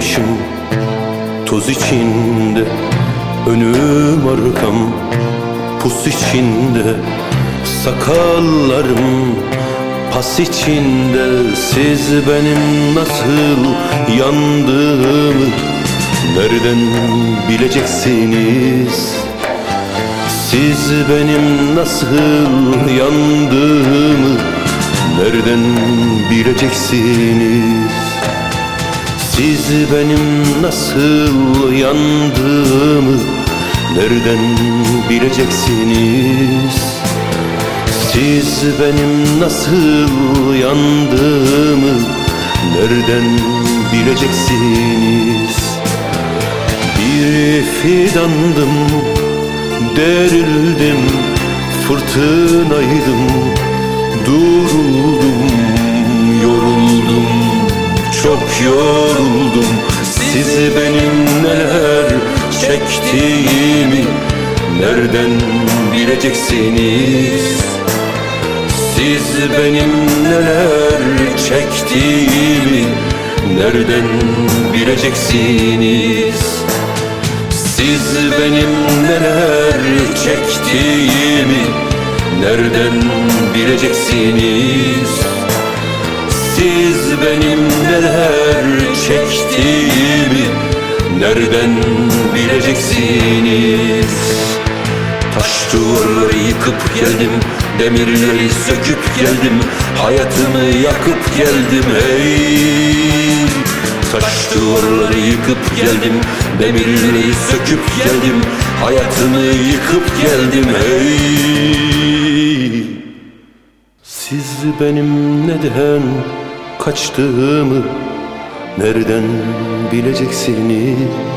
başım toz içinde, önüm arkam pus içinde, sakallarım pas içinde. Siz benim nasıl yandığımı nereden bileceksiniz? Siz benim nasıl yandığımı nereden bileceksiniz? Siz benim nasıl yandığımı nereden bileceksiniz? Siz benim nasıl yandığımı nereden bileceksiniz? Bir fidandım, derildim, fırtınaydım, duruldum, yoruldum, çok yoruldum. Siz benim neler çektiğimi nereden bileceksiniz? Siz benim neler çektiğimi nereden bileceksiniz? Siz benim neler çektiğimi nereden bileceksiniz? Siz benim neler çektiğimi nereden bileceksiniz? Taş duvarları yıkıp geldim, demirleri söküp geldim, hayatımı yakıp geldim hey. Taş duvarları yıkıp geldim, demirleri söküp geldim, hayatımı yıkıp geldim hey. Siz benim neden kaçtığımı nereden bileceksiniz?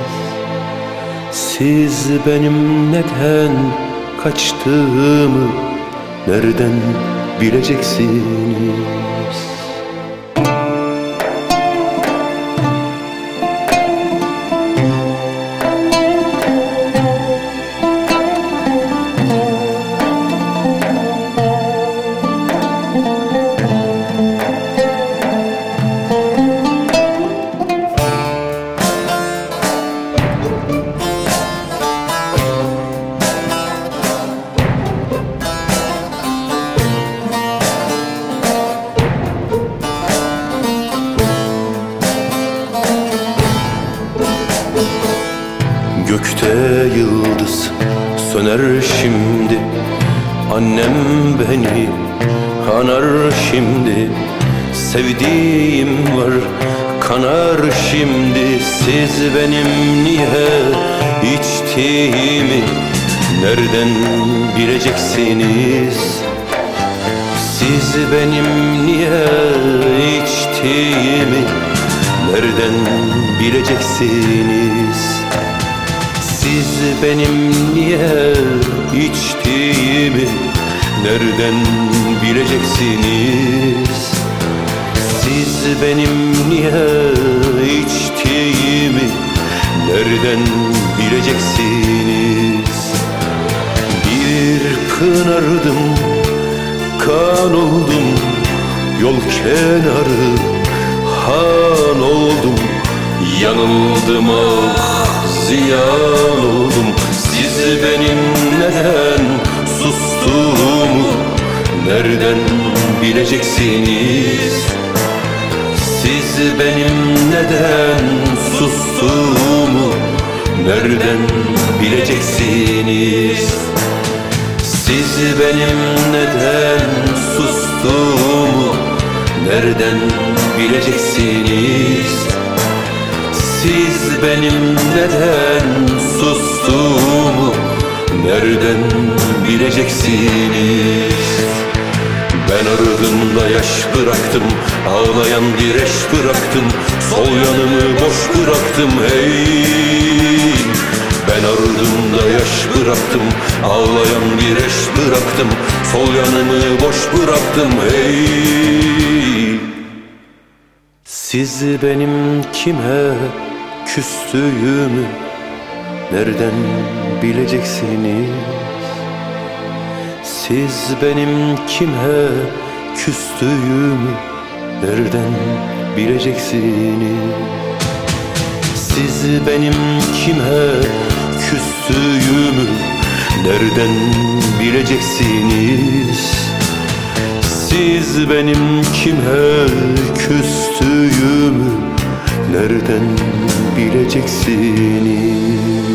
Siz benim neden kaçtığımı nereden bileceksiniz? Gökte yıldız söner şimdi, annem beni anar şimdi. Sevdiğim var kanar şimdi. Siz benim niye içtiğimi nereden bileceksiniz? Siz benim niye içtiğimi nereden bileceksiniz? Siz benim niye içtiğimi nereden bileceksiniz? Siz benim niye içtiğimi nereden bileceksiniz? Bir pınardım, kan oldum, yol kenarı han oldum. Yanıldım ah, ziyan oldum. Siz benim neden sustuğumu nereden bileceksiniz? Siz benim neden sustuğumu nereden bileceksiniz? Siz benim neden sustuğumu nereden bileceksiniz? Siz benim neden sustuğumu nereden bileceksiniz? Ben ardımda yaş bıraktım, ağlayan bir eş bıraktım, sol yanımı boş bıraktım hey. Ben ardımda yaş bıraktım, ağlayan bir eş bıraktım, sol yanımı boş bıraktım hey. Siz benim kime küstüğümü nereden bileceksiniz? Siz benim kime küstüğümü nereden bileceksiniz? Siz benim kime küstüğümü nereden bileceksiniz? Siz benim kime küstüğümü nereden bileceksiniz?